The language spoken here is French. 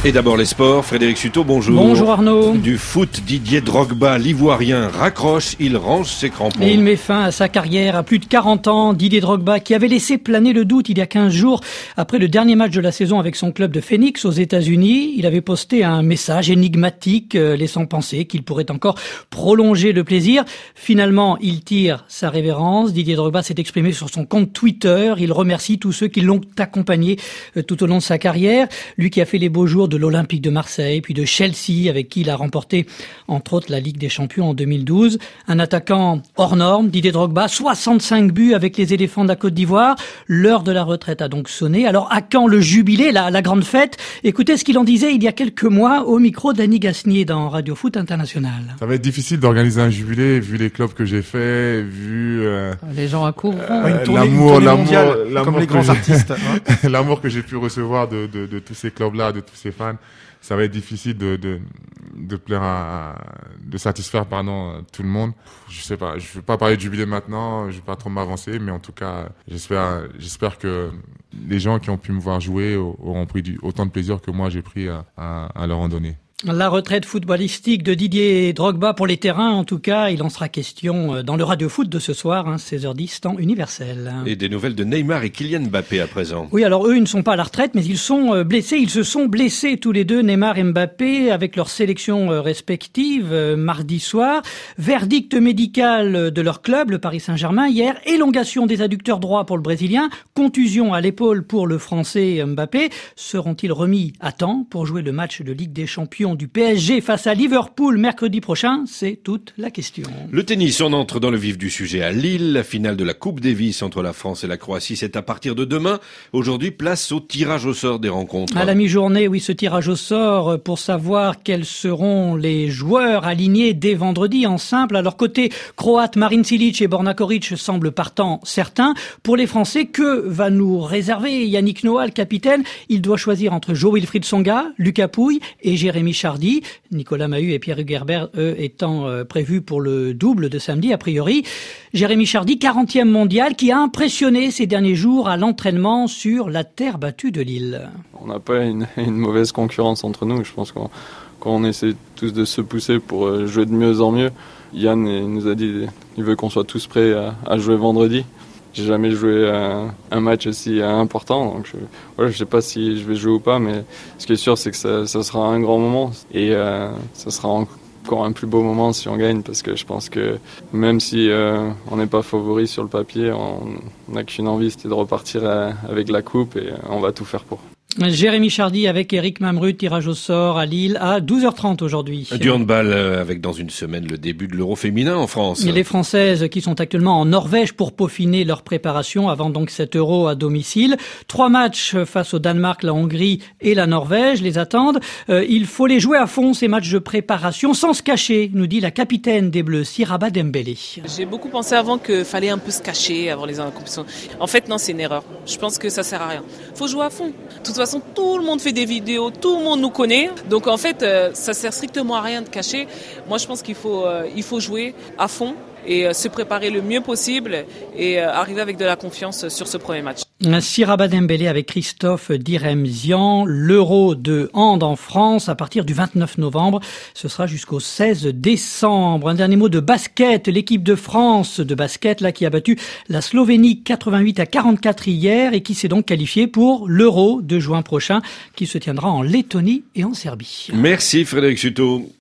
Et d'abord les sports, Frédéric Sutot, bonjour. Bonjour Arnaud. Du foot, Didier Drogba, l'Ivoirien, raccroche, il range ses crampons. Et il met fin à sa carrière à plus de 40 ans. Didier Drogba, qui avait laissé planer le doute il y a 15 jours, après le dernier match de la saison avec son club de Phoenix aux États-Unis, il avait posté un message énigmatique laissant penser qu'il pourrait encore prolonger le plaisir. Finalement, il tire sa révérence. Didier Drogba s'est exprimé sur son compte Twitter. Il remercie tous ceux qui l'ont accompagné tout au long de sa carrière. Lui qui a fait les beaux jours de l'Olympique de Marseille, puis de Chelsea, avec qui il a remporté, entre autres, la Ligue des Champions en 2012. Un attaquant hors norme, Didier Drogba, 65 buts avec les éléphants de la Côte d'Ivoire. L'heure de la retraite a donc sonné. Alors, à quand le jubilé, la grande fête? Écoutez ce qu'il en disait il y a quelques mois au micro d'Annie Gasnier dans Radio Foot International. Ça va être difficile d'organiser un jubilé, vu les clubs que j'ai fait, vu les gens accourront. l'amour comme les grands artistes. Hein. L'amour que j'ai pu recevoir de tous ces clubs-là, de tous ces fans. Ça va être difficile de plaire de satisfaire, tout le monde. Je sais pas, je vais pas parler de jubilé maintenant, je vais pas trop m'avancer, mais en tout cas, j'espère que les gens qui ont pu me voir jouer auront pris autant de plaisir que moi j'ai pris à leur en donner. La retraite footballistique de Didier Drogba pour les terrains, en tout cas, il en sera question dans le Radio Foot de ce soir, 16h10, temps universel. Et des nouvelles de Neymar et Kylian Mbappé à présent. Oui, alors eux, ils ne sont pas à la retraite, mais ils sont blessés. Ils se sont blessés tous les deux, Neymar et Mbappé, avec leurs sélections respectives mardi soir. Verdict médical de leur club, le Paris Saint-Germain, hier. Élongation des adducteurs droits pour le Brésilien. Contusion à l'épaule pour le Français Mbappé. Seront-ils remis à temps pour jouer le match de Ligue des Champions du PSG face à Liverpool mercredi prochain? C'est toute la question. Le tennis, on entre dans le vif du sujet à Lille. La finale de la Coupe Davis entre la France et la Croatie, c'est à partir de demain. Aujourd'hui, place au tirage au sort des rencontres. À la mi-journée, oui, ce tirage au sort pour savoir quels seront les joueurs alignés dès vendredi en simple. À leur côté, croate Marin Cilic et Borna Koric semblent partants certains. Pour les Français, que va nous réserver Yannick Noah, le capitaine? Il doit choisir entre Jo-Wilfried Tsonga, Lucas Pouille et Jérémy Chardy. Nicolas Mahut et Pierre Hugerbert, eux, étant prévus pour le double de samedi, a priori. Jérémy Chardy, 40e mondial, qui a impressionné ces derniers jours à l'entraînement sur la terre battue de Lille. On n'a pas une mauvaise concurrence entre nous. Je pense qu'on essaie tous de se pousser pour jouer de mieux en mieux. Yann nous a dit qu'il veut qu'on soit tous prêts à jouer vendredi. J'ai jamais joué un match aussi important, donc je sais pas si je vais jouer ou pas, mais ce qui est sûr, c'est que ça sera un grand moment et ça sera encore un plus beau moment si on gagne, parce que je pense que même si on n'est pas favori sur le papier, on n'a qu'une envie, c'était de repartir avec la coupe, et on va tout faire pour. Jérémy Chardy avec Eric Mamrut, tirage au sort à Lille à 12h30 aujourd'hui. Du handball avec dans une semaine le début de l'Euro féminin en France. Et les Françaises qui sont actuellement en Norvège pour peaufiner leur préparation avant donc cet Euro à domicile. 3 matchs face au Danemark, la Hongrie et la Norvège les attendent. Il faut les jouer à fond, ces matchs de préparation, sans se cacher, nous dit la capitaine des Bleus, Siraba Dembélé. J'ai beaucoup pensé avant qu'il fallait un peu se cacher avant les compétitions. En fait, non, c'est une erreur. Je pense que ça sert à rien. Faut jouer à fond. De toute façon, tout le monde fait des vidéos, tout le monde nous connaît. Donc en fait, ça sert strictement à rien de cacher. Moi, je pense qu'il faut jouer à fond et se préparer le mieux possible et arriver avec de la confiance sur ce premier match. Siraba Dembélé avec Christophe Diremzian. L'Euro de hand en France à partir du 29 novembre. Ce sera jusqu'au 16 décembre. Un dernier mot de basket. L'équipe de France de basket là qui a battu la Slovénie 88-44 hier et qui s'est donc qualifiée pour l'Euro de juin prochain qui se tiendra en Lettonie et en Serbie. Merci Frédéric Sutot.